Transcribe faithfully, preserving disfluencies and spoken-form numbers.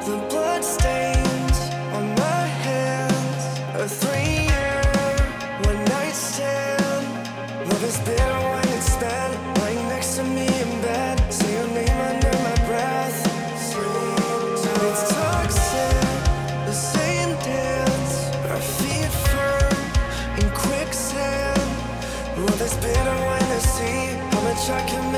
The blood stains on my hands. A three-year one-night stand. Love is bitter when it's spent. Lying next to me in bed. Say your name under my breath. Sleep. It's toxic, the same dance. Our feet firm in quicksand. Love is bitter when I see how much I can